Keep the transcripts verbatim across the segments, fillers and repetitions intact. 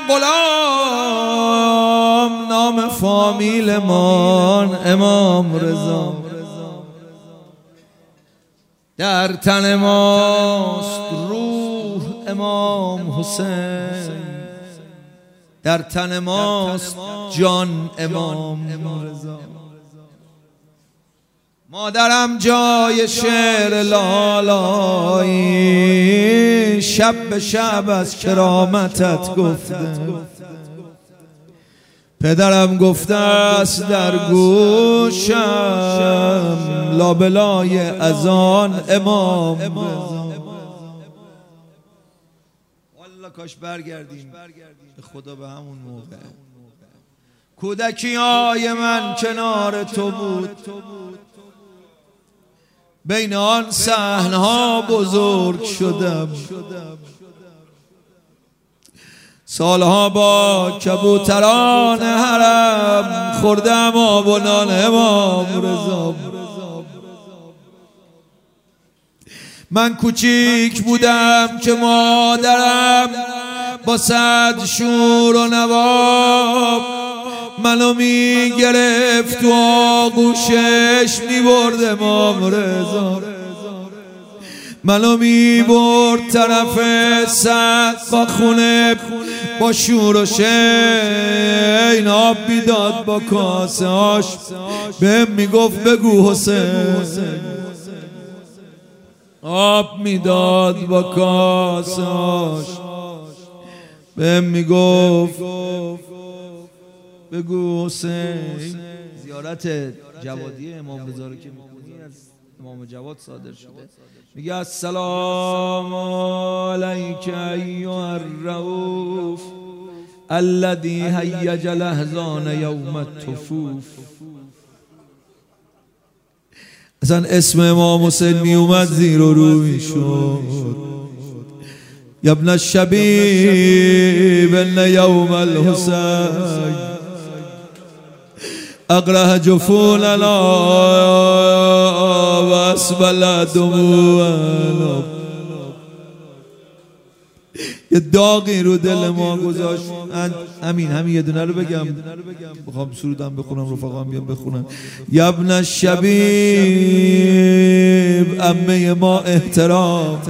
غلام نام فامیل مان امام رضا در تن ماست روح امام حسین در تن ماست جان امام رضا مادرم جای شعر لالایی شب به شب از کرامتت گفته پدرم گفته است در گوشم لابلای اذان امام رضا والله کاش برگردیم به خدا به همون موقع کودکیای من کنار تو بود بین آن صحنه‌ها بزرگ شدم سالها با کبوتران حرم خوردم آب و نان امام رضا من کوچیک بودم که مادرم با صد شور و نواب منو می گرفت و آغوشش می برد امام رضا منو می برد طرف سقف خونه با شور و شین آب میداد با کاسه هاش بهم میگفت بگو حسین آب میداد با کاسه هاش بهم میگفت بگو حسین. زیارت جوادی امام رضا رو که می‌خونی از امام جواد صادر شده میگه السلام علیک ایها الرؤوف الذی هیج الاحزان یوم الطفوف. اصلا اسم امام حسین می اومد زیر و رو میشد یا ابن الشبیب ان یوم الحسین اقرح جفوننا و اسبل دموعنا. یه داغی رو دل ما گذاشت. همین همین یه دونه رو بگم بخوام سرودم بخونم رفقام بیام بخونم. یا ابن الشبیب عمه ما احترام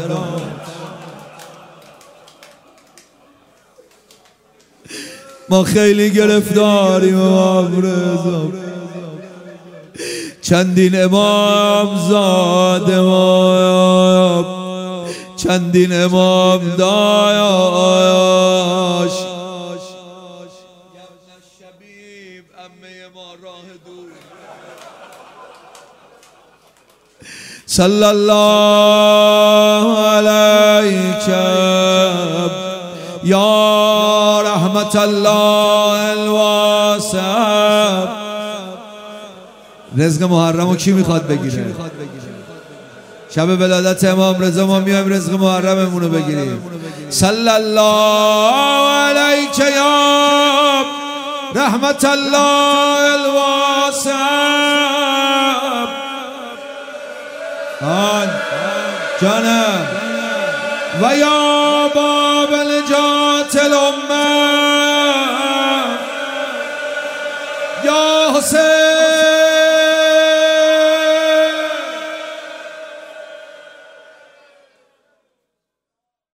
ما خیلی گرفتاریم امام رضا چندین امام زاد امام چندین امام دایاش شبیب عمه ما راه دور صلی الله علیک یا رحمت الله الواسع. رزق محرمو کی میخواد بگیره؟ شب ولادت امام رضا ما میایم رزق محرممونو بگیریم. صلی الله علیک یا رحمت الله الواسع آن جانم و یا باب النجات